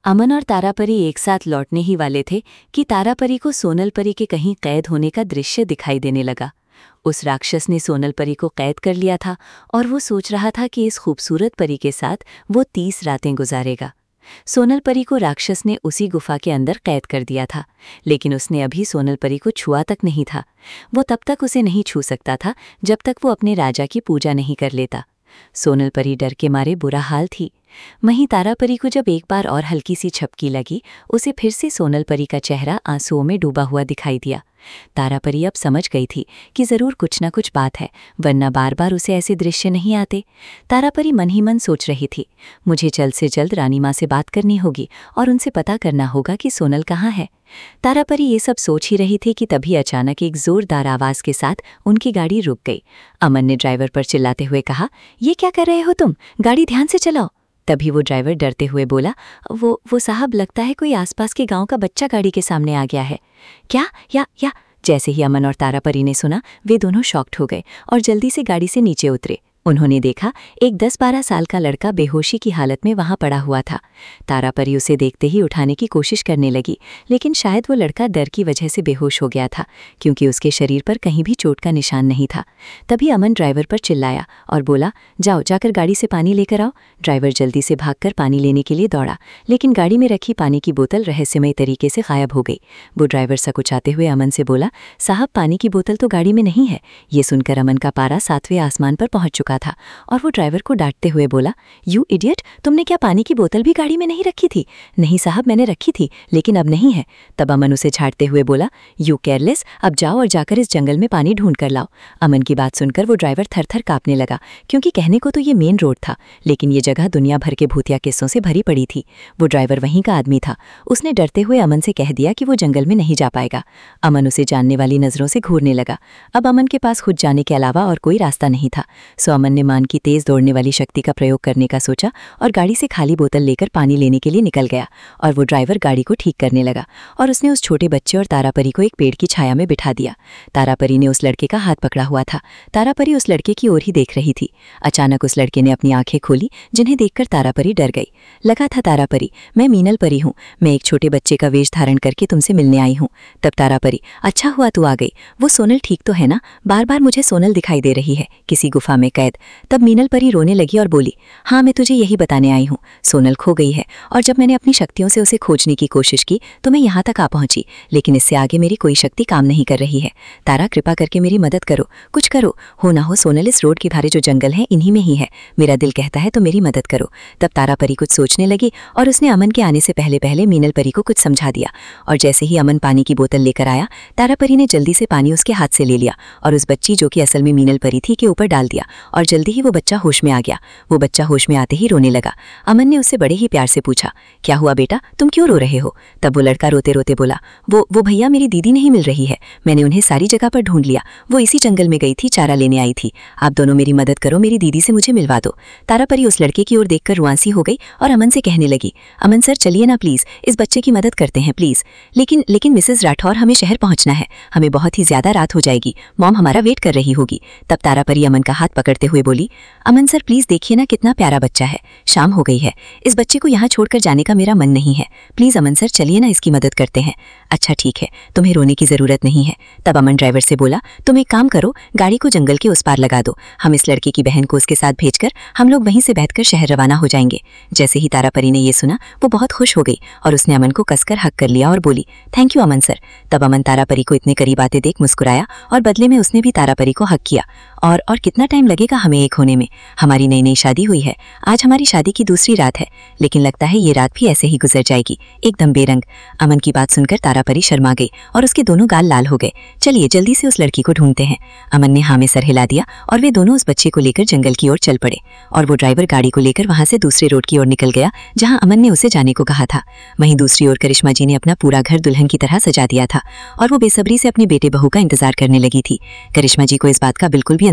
अमन और तारापरी एक साथ लौटने ही वाले थे कि तारापरी को सोनल परी के कहीं कैद होने का दृश्य दिखाई देने लगा। उस राक्षस ने सोनल परी को कैद कर लिया था और वो सोच रहा था कि इस खूबसूरत परी के साथ वो 30 रातें गुजारेगा। सोनल परी को राक्षस ने उसी गुफा के अंदर कैद कर दिया था, लेकिन उसने अभी सोनल परी को छुआ तक नहीं था। वो तब तक उसे नहीं छू सकता था जब तक वो अपने राजा की पूजा नहीं कर लेता। सोनल परी डर के मारे बुरा हाल थी। वहीं तारापरी को जब एक बार और हल्की सी झपकी लगी, उसे फिर से सोनल परी का चेहरा आंसुओं में डूबा हुआ दिखाई दिया। तारापरी अब समझ गई थी कि जरूर कुछ ना कुछ बात है, वरना बार बार उसे ऐसे दृश्य नहीं आते। तारापरी मन ही मन सोच रही थी, मुझे जल्द से जल्द रानी माँ से बात करनी होगी और उनसे पता करना होगा कि सोनल कहाँ है। तारापरी ये सब सोच ही रही थी कि तभी अचानक एक जोरदार आवाज के साथ उनकी गाड़ी रुक गई। अमन ने ड्राइवर पर चिल्लाते हुए कहा, ये क्या कर रहे हो तुम? गाड़ी ध्यान से चलाओ। तभी वो ड्राइवर डरते हुए बोला, वो साहब, लगता है कोई आसपास के गांव का बच्चा गाड़ी के सामने आ गया है। क्या? या जैसे ही अमन और तारापरी ने सुना, वे दोनों शॉक्ड हो गए और जल्दी से गाड़ी से नीचे उतरे। उन्होंने देखा एक 10-12 साल का लड़का बेहोशी की हालत में वहां पड़ा हुआ था। तारापरी उसे देखते ही उठाने की कोशिश करने लगी, लेकिन शायद वो लड़का डर की वजह से बेहोश हो गया था, क्योंकि उसके शरीर पर कहीं भी चोट का निशान नहीं था। तभी अमन ड्राइवर पर चिल्लाया और बोला, जाओ जाकर गाड़ी से पानी लेकर आओ। ड्राइवर जल्दी से भागकर पानी लेने के लिए दौड़ा, लेकिन गाड़ी में रखी पानी की बोतल रहस्यमय तरीके से गायब हो गई। वो ड्राइवर सकुचाते हुए अमन से बोला, साहब, पानी की बोतल तो गाड़ी में नहीं है। ये सुनकर अमन का पारा 7वें आसमान पर पहुंच चुका था और वो ड्राइवर को डांटते हुए बोला, यू इडियट, तुमने क्या पानी की बोतल भी गाड़ी में नहीं रखी थी? नहीं साहब, मैंने रखी थी, लेकिन अब नहीं है। तब अमन उसे झाड़ते हुए बोला, यू केयरलेस, अब जाओ और जाकर इस जंगल में पानी ढूंढ कर लाओ। अमन की बात सुनकर वो ड्राइवर थर-थर कांपने लगा, क्योंकि कहने को तो ये मेन रोड था, लेकिन ये जगह दुनिया भर के भूतिया किस्सों से भरी पड़ी थी। वो ड्राइवर वहीं का आदमी था। उसने डरते हुए अमन से कह दिया कि वो जंगल में नहीं जा पाएगा। अमन उसे जानने वाली नजरों से घूरने लगा। अब अमन के पास खुद जाने के अलावा और कोई रास्ता नहीं था। सो अमन ने मान की तेज दौड़ने वाली शक्ति का प्रयोग करने का सोचा और गाड़ी से खाली बोतल लेकर पानी लेने के लिए निकल गया। और वो ड्राइवर गाड़ी को ठीक करने लगा और उसने उस छोटे बच्चे और तारापरी को एक पेड़ की छाया में बिठा दिया। तारापरी ने उस लड़के का हाथ पकड़ा हुआ था। तारापरी उस लड़के की ओर ही देख रही थी। अचानक उस लड़के ने अपनी आंखें खोली, जिन्हें देखकर तारापरी डर गई। लगा था, तारापरी, मैं मीनल परी हूँ, मैं एक छोटे बच्चे का वेश धारण करके तुमसे मिलने आई हूँ। तब तारापरी, अच्छा हुआ तू आ गई। वो सोनल ठीक तो है ना? बार बार मुझे सोनल दिखाई दे रही है, किसी गुफा में कैद। तब मीनल परी रोने लगी और बोली, हाँ, मैं तुझे यही बताने आई हूँ, सोनल खो गई है और जब मैंने अपनी शक्तियों से उसे खोजने की कोशिश की तो मैं यहाँ तक आ पहुंची, लेकिन इससे आगे मेरी कोई शक्ति काम नहीं कर रही है। तारा, कृपा करके मेरी मदद करो, कुछ करो। हो ना हो सोनल इस रोड के भारे जो जंगल है इन्हीं में ही है। मेरा दिल कहता है तो मेरी मदद करो। तब तारापरी कुछ सोचने लगी और उसने अमन के आने से पहले पहले मीनल परी को कुछ समझा दिया। और जैसे ही अमन पानी की बोतल लेकर आया, तारापरी ने जल्दी से पानी उसके हाथ से ले लिया और उस बच्ची, जो कि असल में मीनल परी थी, के ऊपर डाल दिया और जल्दी ही वो बच्चा होश में आ गया। वो बच्चा होश में आते ही रोने लगा। अमन ने उससे बड़े ही प्यार से पूछा, क्या हुआ बेटा, तुम क्यों रो रहे हो? तब वो लड़का रोते रोते बोला, वो भैया, मेरी दीदी नहीं मिल रही है। मैंने उन्हें सारी जगह पर ढूंढ लिया। वो इसी जंगल में गई थी, चारा लेने आई थी। आप दोनों मेरी मदद करो, मेरी दीदी से मुझे मिलवा दो। तारापरी उस लड़के की ओर देखकर रुआंसी हो गई और अमन से कहने लगी, अमन सर, चलिए ना प्लीज, इस बच्चे की मदद करते हैं प्लीज। लेकिन मिसेस राठौर, हमें शहर पहुंचना है, हमें बहुत ही ज्यादा रात हो जाएगी, मॉम हमारा वेट कर रही होगी। तब तारापरी अमन का हाथ पकड़ते हुए बोली, अमन सर प्लीज देखिए ना, कितना प्यारा बच्चा है। शाम हो गई है, इस बच्चे को यहाँ छोड़कर जाने का मेरा मन नहीं है। प्लीज अमन सर, चलिए ना, इसकी मदद करते हैं। अच्छा ठीक है, तुम्हें रोने की जरूरत नहीं है। तब अमन ड्राइवर से बोला, तुम एक काम करो, गाड़ी को जंगल के उस पार लगा दो, हम इस लड़के की बहन को उसके साथ भेजकर हम लोग वहीं से बैठकर शहर रवाना हो जाएंगे। जैसे ही तारापरी ने ये सुना, वो बहुत खुश हो गई और उसने अमन को कसकर हक कर लिया और बोली, थैंक यू अमन सर। तब अमन तारापरी को इतने करीब आते देख मुस्कुराया और बदले में उसने भी तारापरी को हक किया। और कितना टाइम लगेगा हमें एक होने में? हमारी नई नई शादी हुई है, आज हमारी शादी की दूसरी रात है, लेकिन लगता है ये रात भी ऐसे ही गुजर जाएगी, एकदम बेरंग। अमन की बात सुनकर तारापरी शर्मा गई और उसके दोनों गाल लाल हो गए। चलिए जल्दी से उस लड़की को ढूंढते हैं। अमन ने हाँ में सर हिला दिया और वे दोनों उस बच्चे को लेकर जंगल की ओर चल पड़े और वो ड्राइवर गाड़ी को लेकर वहां से दूसरे रोड की ओर निकल गया, जहां अमन ने उसे जाने को कहा था। वहीं दूसरी ओर करिश्मा जी ने अपना पूरा घर दुल्हन की तरह सजा दिया था और वो बेसब्री से अपने बेटे बहू का इंतजार करने लगी थी। करिश्मा जी को इस बात का बिल्कुल भी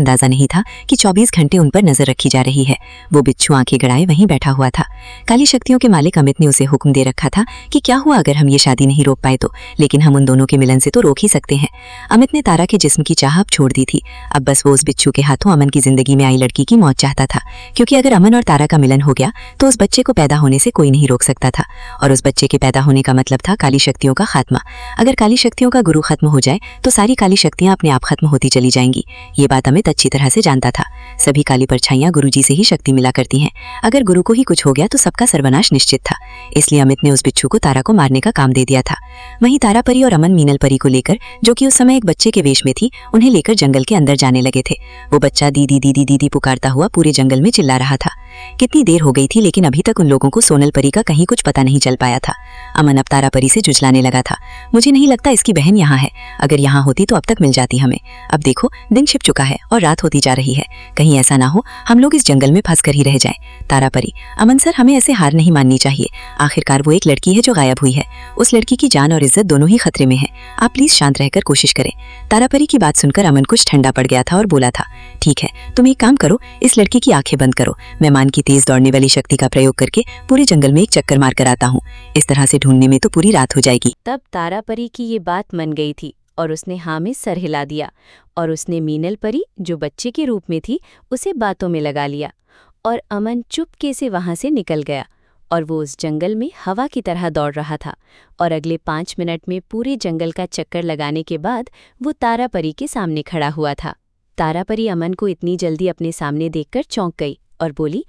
अंदाजा नहीं था कि 24 घंटे उन पर नजर रखी जा रही है। वो बिच्छू आंखें गड़ाए वहीं बैठा हुआ था। काली शक्तियों के मालिक अमित ने उसे हुक्म दे रखा था कि क्या हुआ अगर हम ये शादी नहीं रोक पाए तो, लेकिन हम उन दोनों के मिलन से तो रोक ही सकते हैं। अमित ने तारा के जिस्म की चाह अब छोड़ दी थी। अब बस वो उस बिच्छू के हाथों अमन की जिंदगी में आई लड़की की मौत चाहता था, क्योंकि अगर अमन और तारा का मिलन हो गया तो उस बच्चे को पैदा होने से कोई नहीं रोक सकता था, और उस बच्चे के पैदा होने का मतलब था काली शक्तियों का खात्मा। अगर काली शक्तियों का गुरु खत्म हो जाए तो सारी काली शक्तियां अपने आप खत्म होती चली जाएंगी। ये बात अमित अच्छी तरह से जानता था। सभी काली परछाइयां गुरुजी से ही शक्ति मिला करती हैं। अगर गुरु को ही कुछ हो गया तो सबका सर्वनाश निश्चित था। इसलिए अमित ने उस बिच्छू को तारा को मारने का काम दे दिया था। वहीं तारा परी और अमन मीनल परी को लेकर, जो कि उस समय एक बच्चे के वेश में थी, उन्हें लेकर जंगल के अंदर जाने लगे थे। वो बच्चा दीदी दीदी दीदी पुकारता हुआ पूरे जंगल में चिल्ला रहा था। कितनी देर हो गई थी, लेकिन अभी तक उन लोगों को सोनल परी का कहीं कुछ पता नहीं चल पाया था। अमन अब तारा परी से जुझलाने लगा था। मुझे नहीं लगता इसकी बहन यहाँ है, अगर यहाँ होती तो अब तक मिल जाती हमें। अब देखो दिन छिप चुका है और रात होती जा रही है, कहीं ऐसा ना हो हम लोग इस जंगल में फंस कर ही रह जाएं। तारा परी, अमन सर हमें ऐसे हार नहीं माननी चाहिए। आखिरकार वो एक लड़की है जो गायब हुई है। उस लड़की की जान और इज्जत दोनों ही खतरे में है। आप प्लीज शांत रहकर कोशिश करें। तारा परी की बात सुनकर अमन कुछ ठंडा पड़ गया था और बोला था, ठीक है तुम एक काम करो, इस लड़की की आंखें बंद करो। मैं मान की तेज दौड़ने वाली शक्ति का प्रयोग करके पूरे जंगल में एक चक्कर मार कर आता हूँ। इस तरह से ढूंढने में तो पूरी रात हो जाएगी। तब तारा परी की ये बात मन गई थी और उसने हाँ में सर हिला दिया, और उसने मीनल परी, जो बच्चे के रूप में थी, उसे बातों में लगा लिया। और अमन चुपके से वहां से निकल गया और वो उस जंगल में हवा की तरह दौड़ रहा था। और अगले 5 मिनट में पूरे जंगल का चक्कर लगाने के बाद वो तारा परी के सामने खड़ा हुआ था। तारा परी अमन को इतनी जल्दी अपने सामने देखकर चौंक गई और बोली,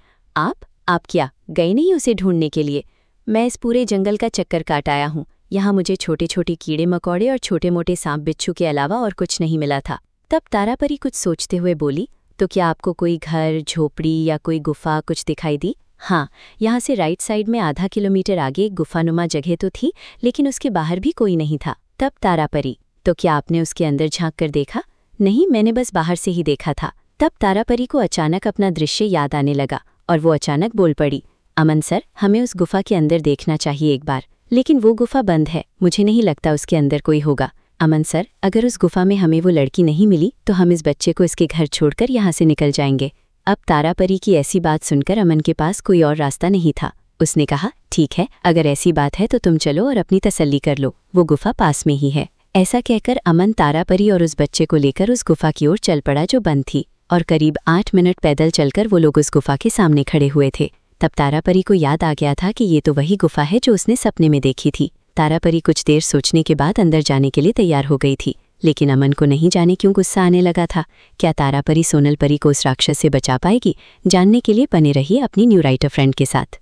आप क्या गए नहीं उसे ढूंढने के लिए? मैं इस पूरे जंगल का चक्कर काट आया हूँ। यहाँ मुझे छोटे छोटे कीड़े मकोड़े और छोटे मोटे सांप बिच्छू के अलावा और कुछ नहीं मिला था। तब तारा परी कुछ सोचते हुए बोली, तो क्या आपको कोई घर, झोपड़ी या कोई गुफा कुछ दिखाई दी? हाँ, यहाँ से राइट साइड में आधा किलोमीटर आगे एक गुफानुमा जगह तो थी, लेकिन उसके बाहर भी कोई नहीं था। तब तारा परी, तो क्या आपने उसके अंदर झांक कर देखा? नहीं, मैंने बस बाहर से ही देखा था। तब तारा परी को अचानक अपना दृश्य याद आने लगा और वो अचानक बोल पड़ी, अमन सर हमें उस गुफा के अंदर देखना चाहिए एक बार, लेकिन वो गुफा बंद है, मुझे नहीं लगता उसके अंदर कोई होगा। अमन सर, अगर उस गुफा में हमें वो लड़की नहीं मिली तो हम इस बच्चे को इसके घर छोड़कर यहाँ से निकल जाएंगे। अब तारा परी की ऐसी बात सुनकर अमन के पास कोई और रास्ता नहीं था। उसने कहा, ठीक है, अगर ऐसी बात है तो तुम चलो और अपनी तसल्ली कर लो, वो गुफा पास में ही है। ऐसा कहकर अमन तारा परी और उस बच्चे को लेकर उस गुफा की ओर चल पड़ा जो बंद थी, और करीब 8 मिनट पैदल चलकर वो लोग उस गुफा के सामने खड़े हुए थे। तब तारा परी को याद आ गया था कि ये तो वही गुफा है जो उसने सपने में देखी थी। तारा परी कुछ देर सोचने के बाद अंदर जाने के लिए तैयार हो गई थी, लेकिन अमन को नहीं जाने क्यों गुस्सा आने लगा था। क्या तारा परी सोनल परी को उस राक्षस से बचा पाएगी? जानने के लिए बने रहिए अपनी न्यू राइटर फ्रेंड के साथ।